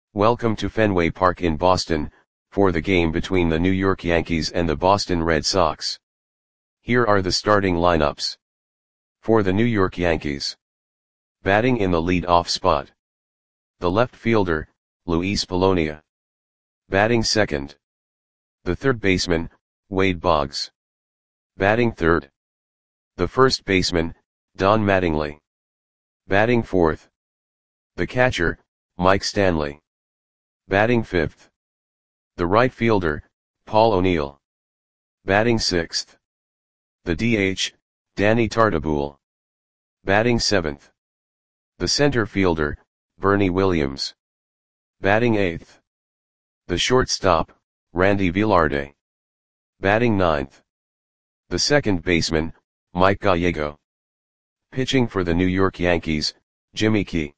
Welcome to Fenway Park in Boston, for the game between the New York Yankees and the Boston Red Sox. Here are the starting lineups. For the New York Yankees. Batting in the lead-off spot. The left fielder, Luis Polonia. Batting second. The third baseman, Wade Boggs. Batting third. The first baseman, Don Mattingly. Batting fourth. The catcher, Mike Stanley. Batting fifth. The right fielder, Paul O'Neill. Batting sixth. The DH, Danny Tartabull. Batting seventh. The center fielder, Bernie Williams. Batting eighth. The shortstop, Randy Velarde. Batting ninth. The second baseman, Mike Gallego. Pitching for the New York Yankees, Jimmy Key.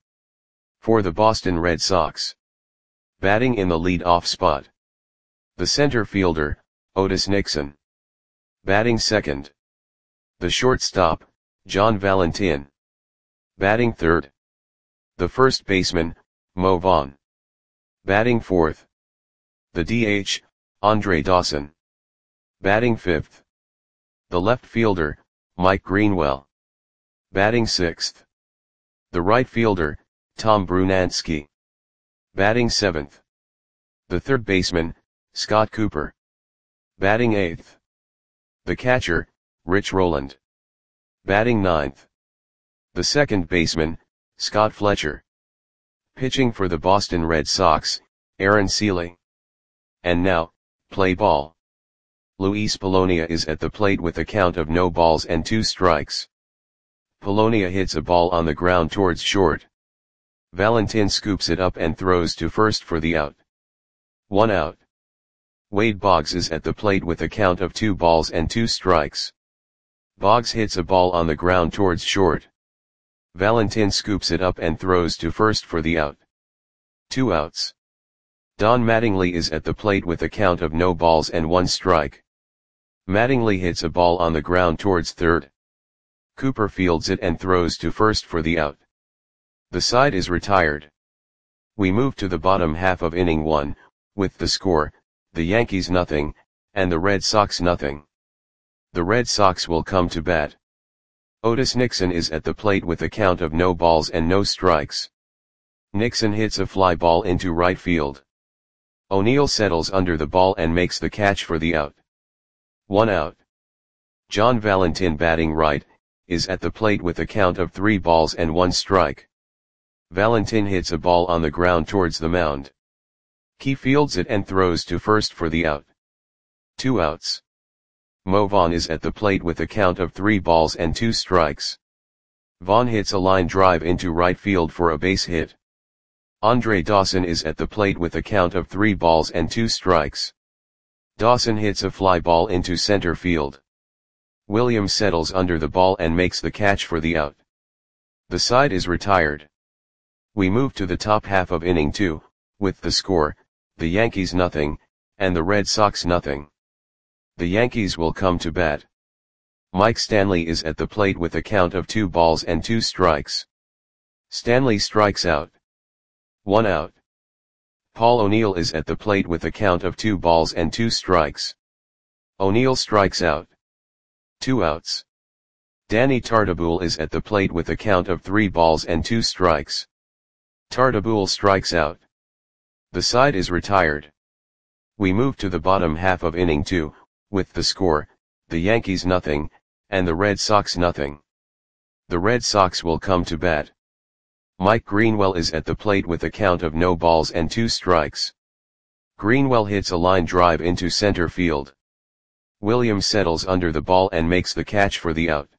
For the Boston Red Sox. Batting in the lead-off spot. The center fielder, Otis Nixon. Batting second. The shortstop, John Valentin. Batting third. The first baseman, Mo Vaughn. Batting fourth. The DH, Andre Dawson. Batting fifth. The left fielder, Mike Greenwell. Batting sixth. The right fielder, Tom Brunansky. Batting seventh. The third baseman, Scott Cooper. Batting eighth. The catcher, Rich Rowland. Batting ninth. The second baseman, Scott Fletcher. Pitching for the Boston Red Sox, Aaron Seeley. And now, play ball. Luis Polonia is at the plate with a count of no balls and 2 strikes. Polonia hits a ball on the ground towards short. Valentin scoops it up and throws to first for the out. 1 out. Wade Boggs is at the plate with a count of 2 balls and 2 strikes. Boggs hits a ball on the ground towards short. Valentin scoops it up and throws to first for the out. 2 outs. Don Mattingly is at the plate with a count of no balls and 1 strike. Mattingly hits a ball on the ground towards third. Cooper fields it and throws to first for the out. The side is retired. We move to the bottom half of inning 1, with the score, the Yankees nothing, and the Red Sox nothing. The Red Sox will come to bat. Otis Nixon is at the plate with a count of no balls and no strikes. Nixon hits a fly ball into right field. O'Neill settles under the ball and makes the catch for the out. 1 out. John Valentin, batting right, is at the plate with a count of 3 balls and 1 strike. Valentin hits a ball on the ground towards the mound. Key fields it and throws to first for the out. 2 outs. Mo Vaughn is at the plate with a count of 3 balls and 2 strikes. Vaughn hits a line drive into right field for a base hit. Andre Dawson is at the plate with a count of 3 balls and 2 strikes. Dawson hits a fly ball into center field. Williams settles under the ball and makes the catch for the out. The side is retired. We move to the top half of inning 2, with the score, the Yankees nothing, and the Red Sox nothing. The Yankees will come to bat. Mike Stanley is at the plate with a count of 2 balls and 2 strikes. Stanley strikes out. 1 out. Paul O'Neill is at the plate with a count of 2 balls and 2 strikes. O'Neill strikes out. 2 outs. Danny Tartabull is at the plate with a count of 3 balls and 2 strikes. Tartabull strikes out. The side is retired. We move to the bottom half of inning 2, with the score, the Yankees nothing, and the Red Sox nothing. The Red Sox will come to bat. Mike Greenwell is at the plate with a count of no balls and 2 strikes. Greenwell hits a line drive into center field. Williams settles under the ball and makes the catch for the out.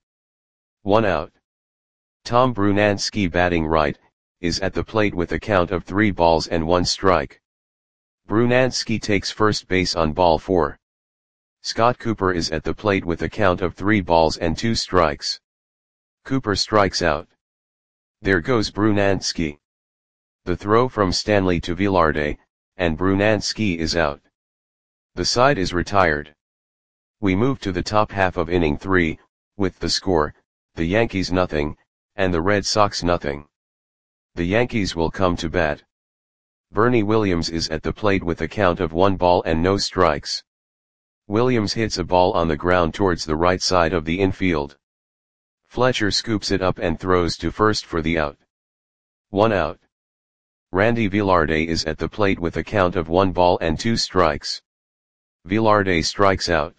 1 out. Tom Brunansky, batting right, is at the plate with a count of 3 balls and 1 strike. Brunansky takes first base on ball 4. Scott Cooper is at the plate with a count of 3 balls and 2 strikes. Cooper strikes out. There goes Brunansky. The throw from Stanley to Velarde, and Brunansky is out. The side is retired. We move to the top half of inning 3, with the score, the Yankees nothing, and the Red Sox nothing. The Yankees will come to bat. Bernie Williams is at the plate with a count of 1 ball and no strikes. Williams hits a ball on the ground towards the right side of the infield. Fletcher scoops it up and throws to first for the out. 1 out. Randy Velarde is at the plate with a count of 1 ball and 2 strikes. Velarde strikes out.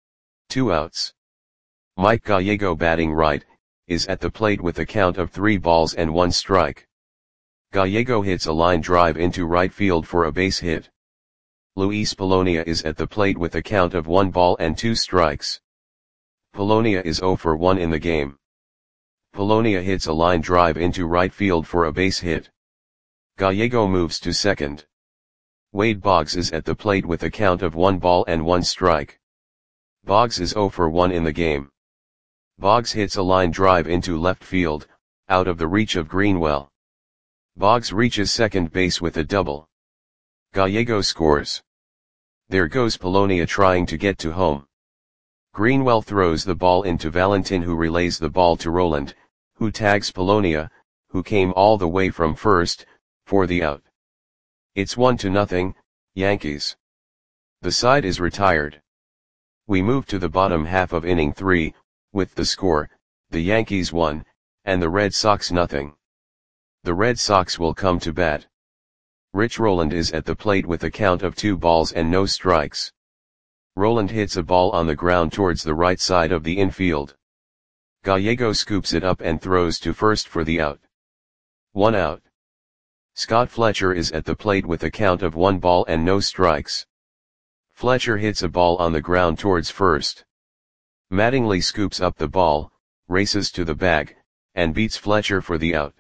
2 outs. Mike Gallego, batting right, is at the plate with a count of 3 balls and 1 strike. Gallego hits a line drive into right field for a base hit. Luis Polonia is at the plate with a count of 1 ball and 2 strikes. Polonia is 0 for 1 in the game. Polonia hits a line drive into right field for a base hit. Gallego moves to second. Wade Boggs is at the plate with a count of 1 ball and 1 strike. Boggs is 0 for 1 in the game. Boggs hits a line drive into left field, out of the reach of Greenwell. Boggs reaches second base with a double. Gallego scores. There goes Polonia trying to get to home. Greenwell throws the ball into Valentin, who relays the ball to Roland, who tags Polonia, who came all the way from first, for the out. It's 1-0, Yankees. The side is retired. We move to the bottom half of inning 3, with the score, the Yankees 1, and the Red Sox 0. The Red Sox will come to bat. Rich Roland is at the plate with a count of 2 balls and no strikes. Roland hits a ball on the ground towards the right side of the infield. Gallego scoops it up and throws to first for the out. 1 out. Scott Fletcher is at the plate with a count of 1 ball and no strikes. Fletcher hits a ball on the ground towards first. Mattingly scoops up the ball, races to the bag, and beats Fletcher for the out.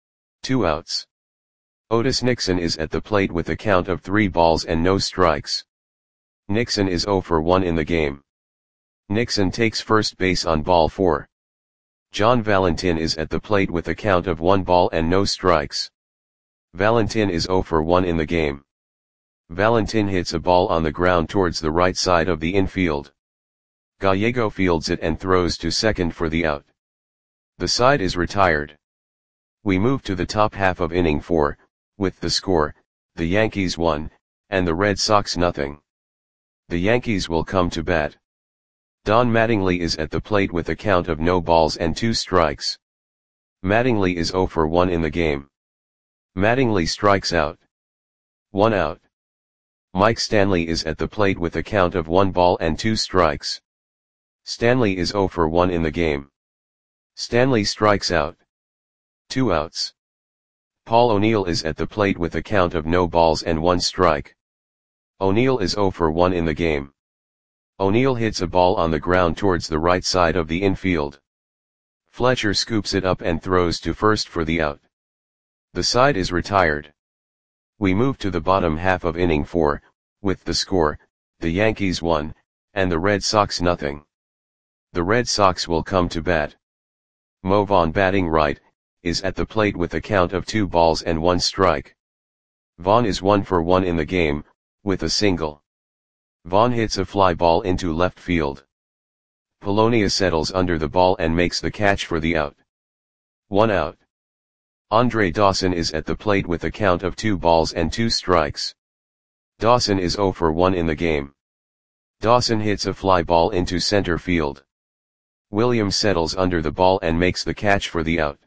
2 outs. Otis Nixon is at the plate with a count of 3 balls and no strikes. Nixon is 0 for 1 in the game. Nixon takes first base on ball 4. John Valentin is at the plate with a count of 1 ball and no strikes. Valentin is 0 for 1 in the game. Valentin hits a ball on the ground towards the right side of the infield. Gallego fields it and throws to second for the out. The side is retired. We move to the top half of inning 4, with the score, the Yankees 1, and the Red Sox 0. The Yankees will come to bat. Don Mattingly is at the plate with a count of no balls and 2 strikes. Mattingly is 0 for 1 in the game. Mattingly strikes out. 1 out. Mike Stanley is at the plate with a count of 1 ball and 2 strikes. Stanley is 0 for 1 in the game. Stanley strikes out. 2 outs. Paul O'Neill is at the plate with a count of no balls and 1 strike. O'Neill is 0 for 1 in the game. O'Neill hits a ball on the ground towards the right side of the infield. Fletcher scoops it up and throws to first for the out. The side is retired. We move to the bottom half of inning 4, with the score, the Yankees 1, and the Red Sox 0. The Red Sox will come to bat. Mo Vaughn, batting right, is at the plate with a count of 2 balls and 1 strike. Vaughn is 1 for 1 in the game, with a single. Vaughn hits a fly ball into left field. Polonia settles under the ball and makes the catch for the out. 1 out. Andre Dawson is at the plate with a count of 2 balls and 2 strikes. Dawson is 0 for 1 in the game. Dawson hits a fly ball into center field. Williams settles under the ball and makes the catch for the out.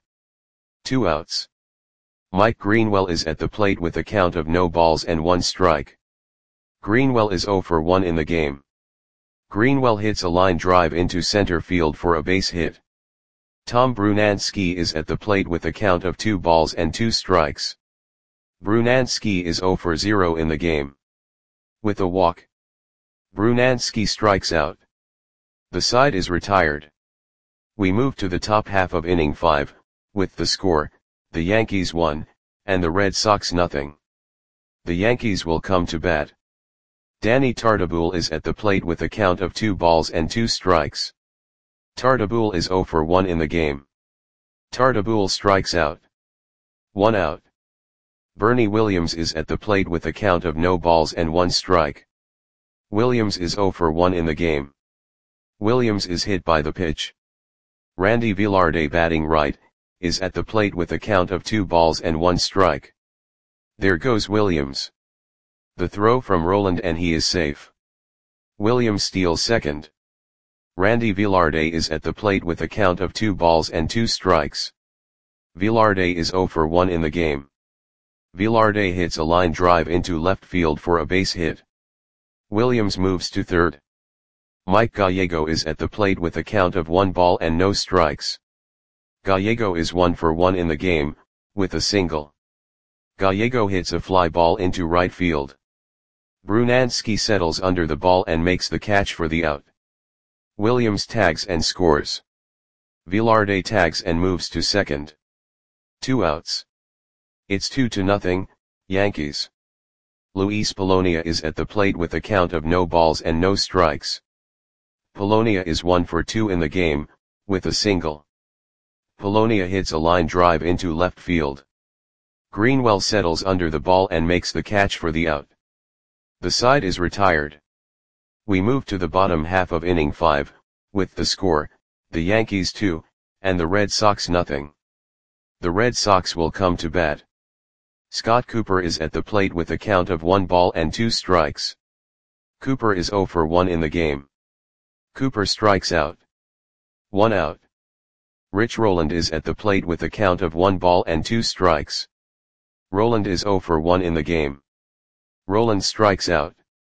2 outs. Mike Greenwell is at the plate with a count of no balls and 1 strike. Greenwell is 0 for 1 in the game. Greenwell hits a line drive into center field for a base hit. Tom Brunansky is at the plate with a count of 2 balls and 2 strikes. Brunansky is 0 for 0 in the game. With a walk, Brunansky strikes out. The side is retired. We move to the top half of inning 5, with the score, the Yankees 1, and the Red Sox 0. The Yankees will come to bat. Danny Tartabull is at the plate with a count of 2 balls and 2 strikes. Tartabull is 0 for 1 in the game. Tartabull strikes out. 1 out. Bernie Williams is at the plate with a count of no balls and 1 strike. Williams is 0 for 1 in the game. Williams is hit by the pitch. Randy Velarde, batting right, is at the plate with a count of 2 balls and 1 strike. There goes Williams. The throw from Roland and he is safe. Williams steals second. Randy Velarde is at the plate with a count of 2 balls and 2 strikes. Velarde is 0 for 1 in the game. Velarde hits a line drive into left field for a base hit. Williams moves to third. Mike Gallego is at the plate with a count of 1 ball and no strikes. Gallego is 1 for 1 in the game, with a single. Gallego hits a fly ball into right field. Brunansky settles under the ball and makes the catch for the out. Williams tags and scores. Velarde tags and moves to second. 2 outs. It's 2-0, Yankees. Luis Polonia is at the plate with a count of no balls and no strikes. Polonia is 1 for 2 in the game, with a single. Polonia hits a line drive into left field. Greenwell settles under the ball and makes the catch for the out. The side is retired. We move to the bottom half of inning 5, with the score, the Yankees 2, and the Red Sox nothing. The Red Sox will come to bat. Scott Cooper is at the plate with a count of 1 ball and 2 strikes. Cooper is 0 for 1 in the game. Cooper strikes out. 1 out. Rich Roland is at the plate with a count of 1 ball and 2 strikes. Roland is 0 for 1 in the game. Roland strikes out.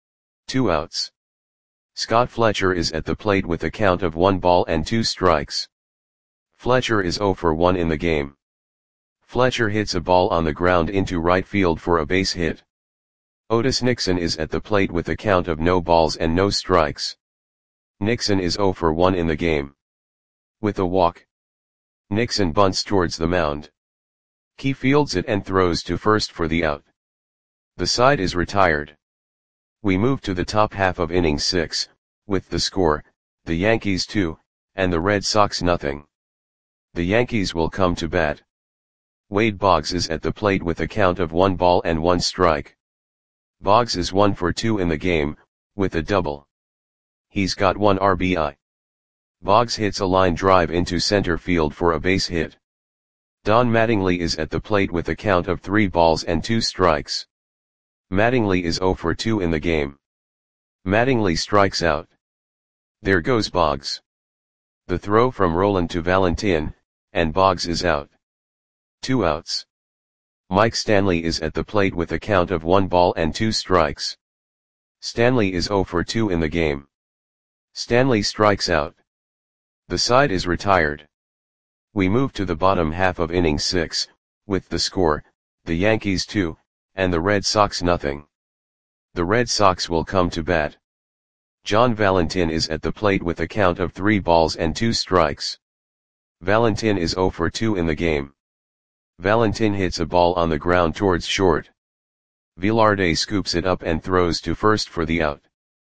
2 outs. Scott Fletcher is at the plate with a count of 1 ball and 2 strikes. Fletcher is 0 for 1 in the game. Fletcher hits a ball on the ground into right field for a base hit. Otis Nixon is at the plate with a count of no balls and no strikes. Nixon is 0 for 1 in the game. With a walk. Nixon bunts towards the mound. Key fields it and throws to first for the out. The side is retired. We move to the top half of inning 6, with the score, the Yankees 2, and the Red Sox nothing. The Yankees will come to bat. Wade Boggs is at the plate with a count of 1 ball and 1 strike. Boggs is 1 for 2 in the game, with a double. He's got 1 RBI. Boggs hits a line drive into center field for a base hit. Don Mattingly is at the plate with a count of 3 balls and 2 strikes. Mattingly is 0 for 2 in the game. Mattingly strikes out. There goes Boggs. The throw from Roland to Valentin, and Boggs is out. 2 outs. Mike Stanley is at the plate with a count of 1 ball and 2 strikes. Stanley is 0 for 2 in the game. Stanley strikes out. The side is retired. We move to the bottom half of inning 6, with the score, the Yankees 2, and the Red Sox nothing. The Red Sox will come to bat. John Valentin is at the plate with a count of 3 balls and 2 strikes. Valentin is 0 for 2 in the game. Valentin hits a ball on the ground towards short. Velarde scoops it up and throws to first for the out.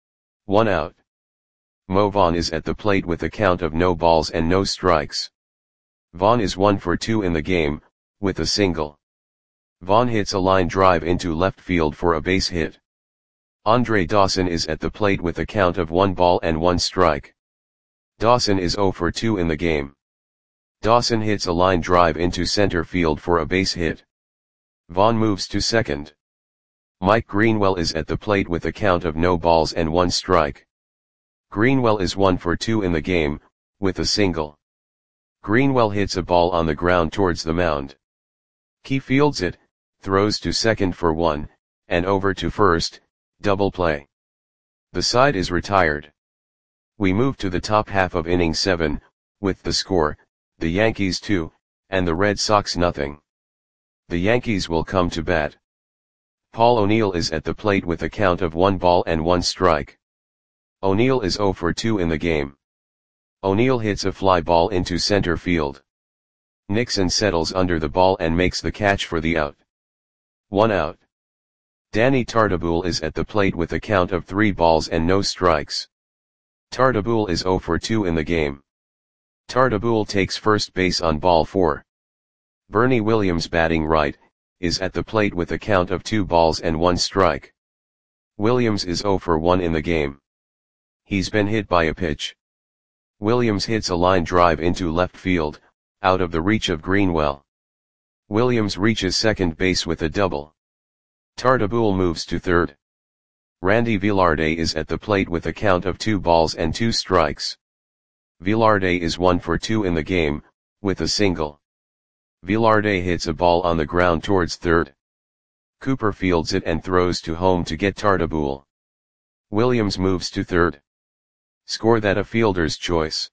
1 out. Mo Vaughn is at the plate with a count of no balls and no strikes. Vaughn is 1 for 2 in the game, with a single. Vaughn hits a line drive into left field for a base hit. Andre Dawson is at the plate with a count of 1 ball and 1 strike. Dawson is 0 for 2 in the game. Dawson hits a line drive into center field for a base hit. Vaughn moves to second. Mike Greenwell is at the plate with a count of no balls and 1 strike. Greenwell is 1 for 2 in the game, with a single. Greenwell hits a ball on the ground towards the mound. Key fields it, throws to second for 1, and over to first, double play. The side is retired. We move to the top half of inning 7, with the score, the Yankees 2, and the Red Sox nothing. The Yankees will come to bat. Paul O'Neill is at the plate with a count of 1 ball and 1 strike. O'Neill is 0 for 2 in the game. O'Neill hits a fly ball into center field. Nixon settles under the ball and makes the catch for the out. 1 out. Danny Tartabull is at the plate with a count of 3 balls and no strikes. Tartabull is 0 for 2 in the game. Tartabull takes first base on ball 4. Bernie Williams, batting right, is at the plate with a count of 2 balls and 1 strike. Williams is 0 for 1 in the game. He's been hit by a pitch. Williams hits a line drive into left field, out of the reach of Greenwell. Williams reaches second base with a double. Tartabull moves to third. Randy Velarde is at the plate with a count of 2 balls and 2 strikes. Velarde is 1 for 2 in the game, with a single. Velarde hits a ball on the ground towards third. Cooper fields it and throws to home to get Tartabull. Williams moves to third. Score that a fielder's choice.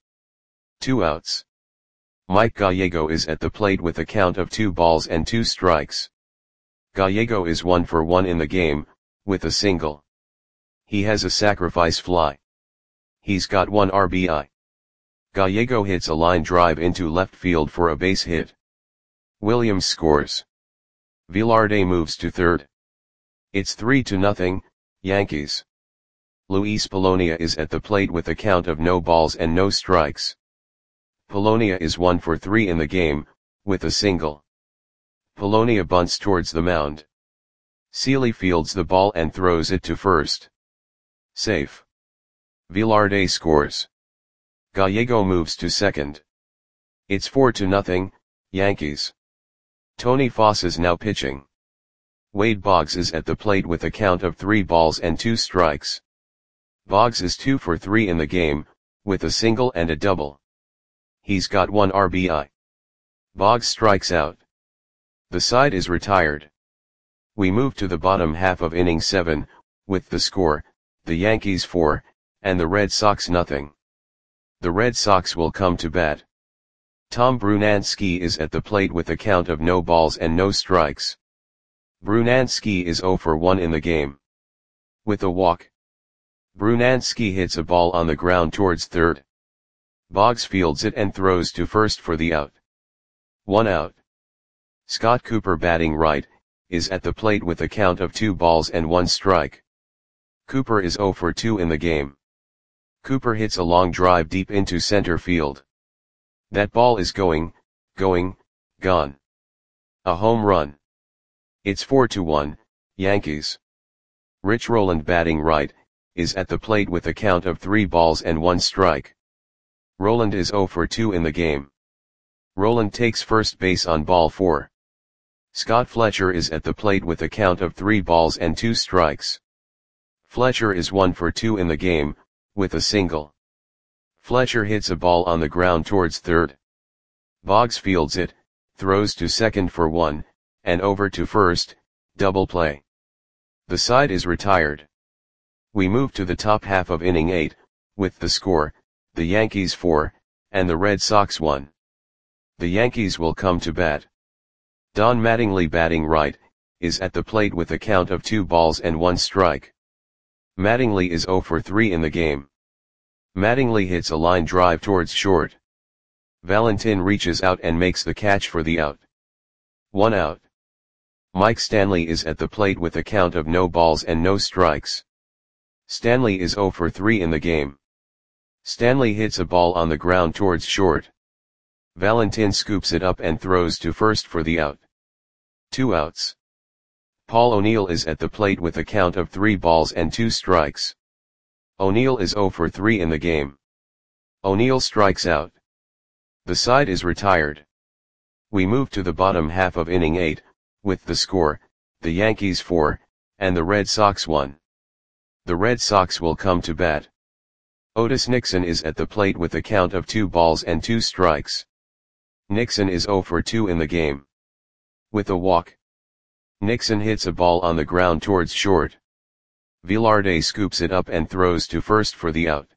2 outs. Mike Gallego is at the plate with a count of 2 balls and 2 strikes. Gallego is 1 for 1 in the game, with a single. He has a sacrifice fly. He's got 1 RBI. Gallego hits a line drive into left field for a base hit. Williams scores. Velarde moves to third. It's 3-0, Yankees. Luis Polonia is at the plate with a count of no balls and no strikes. Polonia is 1 for 3 in the game, with a single. Polonia bunts towards the mound. Seeley fields the ball and throws it to first. Safe. Velarde scores. Gallego moves to second. It's 4-0, Yankees. Tony Foss is now pitching. Wade Boggs is at the plate with a count of 3 balls and 2 strikes. Boggs is 2 for 3 in the game, with a single and a double. He's got 1 RBI. Boggs strikes out. The side is retired. We move to the bottom half of inning 7, with the score, the Yankees 4, and the Red Sox nothing. The Red Sox will come to bat. Tom Brunansky is at the plate with a count of no balls and no strikes. Brunansky is 0 for 1 in the game. With a walk. Brunansky hits a ball on the ground towards third. Boggs fields it and throws to first for the out. 1 out. Scott Cooper batting right, is at the plate with a count of 2 balls and 1 strike. Cooper is 0 for 2 in the game. Cooper hits a long drive deep into center field. That ball is gone. A home run. It's 4-1, Yankees. Rich Rowland batting right, is at the plate with a count of 3 balls and 1 strike. Rowland is 0 for 2 in the game. Rowland takes first base on ball 4. Scott Fletcher is at the plate with a count of 3 balls and 2 strikes. Fletcher is 1 for 2 in the game, with a single. Fletcher hits a ball on the ground towards third. Boggs fields it, throws to second for 1, and over to first, double play. The side is retired. We move to the top half of inning 8, with the score, the Yankees 4, and the Red Sox 1. The Yankees will come to bat. Don Mattingly batting right, is at the plate with a count of 2 balls and 1 strike. Mattingly is 0 for 3 in the game. Mattingly hits a line drive towards short. Valentin reaches out and makes the catch for the out. 1 out. Mike Stanley is at the plate with a count of no balls and no strikes. Stanley is 0 for 3 in the game. Stanley hits a ball on the ground towards short. Valentin scoops it up and throws to first for the out. 2 outs. Paul O'Neill is at the plate with a count of 3 balls and 2 strikes. O'Neill is 0 for 3 in the game. O'Neill strikes out. The side is retired. We move to the bottom half of inning 8, with the score, the Yankees 4, and the Red Sox 1. The Red Sox will come to bat. Otis Nixon is at the plate with a count of 2 balls and 2 strikes. Nixon is 0 for 2 in the game. With a walk. Nixon hits a ball on the ground towards short. Velarde scoops it up and throws to first for the out.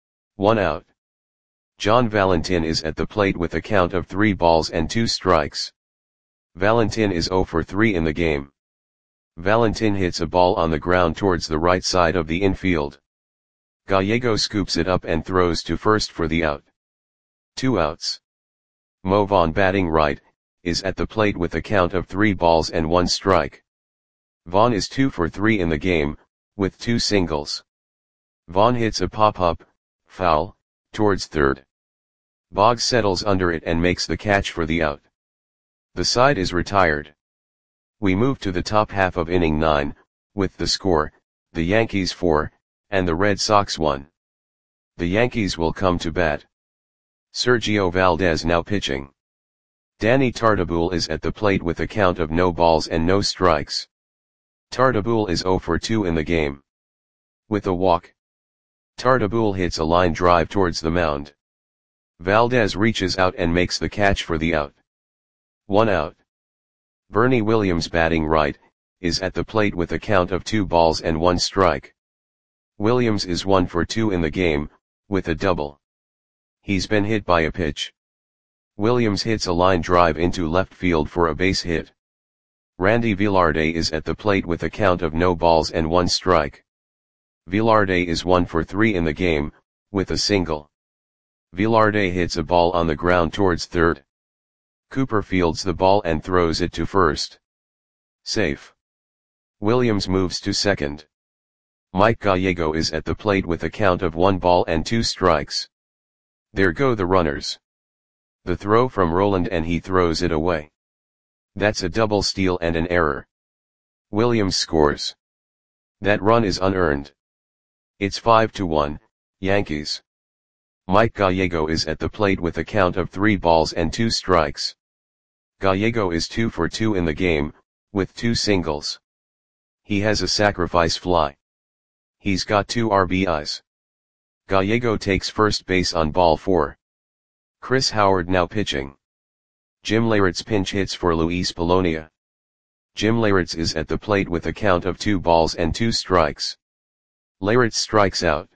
1 out. John Valentin is at the plate with a count of 3 balls and 2 strikes. Valentin is 0 for 3 in the game. Valentin hits a ball on the ground towards the right side of the infield. Gallego scoops it up and throws to first for the out. 2 outs. Mo Vaughn batting right, is at the plate with a count of 3 balls and 1 strike. Vaughn is 2 for 3 in the game, with 2 singles. Vaughn hits a pop-up, foul, towards third. Boggs settles under it and makes the catch for the out. The side is retired. We move to the top half of inning 9, with the score, the Yankees 4, and the Red Sox 1. The Yankees will come to bat. Sergio Valdez now pitching. Danny Tartabull is at the plate with a count of no balls and no strikes. Tartabull is 0 for 2 in the game. With a walk, Tartabull hits a line drive towards the mound. Valdez reaches out and makes the catch for the out. 1 out. Bernie Williams, batting right, is at the plate with a count of 2 balls and 1 strike. Williams is 1 for 2 in the game, with a double. He's been hit by a pitch. Williams hits a line drive into left field for a base hit. Randy Velarde is at the plate with a count of no balls and 1 strike. Velarde is 1 for 3 in the game, with a single. Velarde hits a ball on the ground towards third. Cooper fields the ball and throws it to first. Safe. Williams moves to second. Mike Gallego is at the plate with a count of 1 ball and 2 strikes. There go the runners. The throw from Roland and he throws it away. That's a double steal and an error. Williams scores. That run is unearned. It's 5-1, Yankees. Mike Gallego is at the plate with a count of 3 balls and 2 strikes. Gallego is 2 for 2 in the game, with 2 singles. He has a sacrifice fly. He's got 2 RBIs. Gallego takes first base on ball 4. Chris Howard now pitching. Jim Leyritz pinch hits for Luis Polonia. Jim Leyritz is at the plate with a count of 2 balls and 2 strikes. Leyritz strikes out.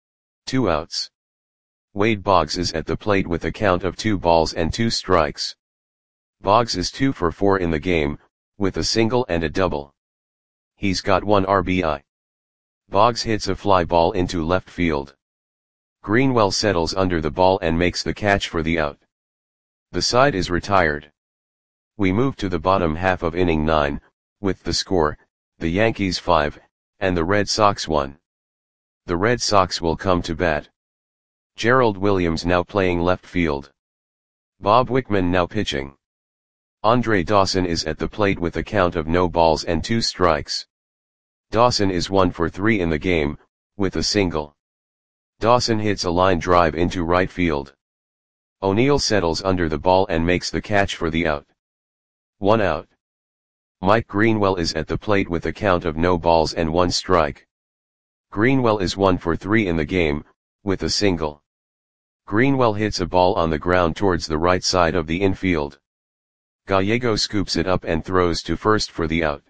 2 outs. Wade Boggs is at the plate with a count of 2 balls and 2 strikes. Boggs is 2 for 4 in the game, with a single and a double. He's got 1 RBI. Boggs hits a fly ball into left field. Greenwell settles under the ball and makes the catch for the out. The side is retired. We move to the bottom half of inning 9, with the score, the Yankees 5, and the Red Sox 1. The Red Sox will come to bat. Gerald Williams now playing left field. Bob Wickman now pitching. Andre Dawson is at the plate with a count of no balls and 2 strikes. Dawson is 1 for 3 in the game, with a single. Dawson hits a line drive into right field. O'Neill settles under the ball and makes the catch for the out. 1 out. Mike Greenwell is at the plate with a count of no balls and 1 strike. Greenwell is 1 for 3 in the game, with a single. Greenwell hits a ball on the ground towards the right side of the infield. Gallego scoops it up and throws to first for the out.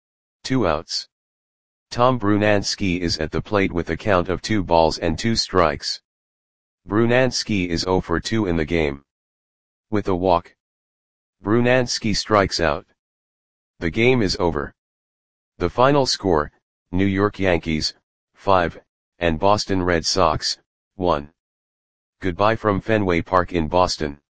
2 outs. Tom Brunansky is at the plate with a count of 2 balls and 2 strikes. Brunansky is 0 for 2 in the game. With a walk, Brunansky strikes out. The game is over. The final score, New York Yankees, 5, and Boston Red Sox, 1. Goodbye from Fenway Park in Boston.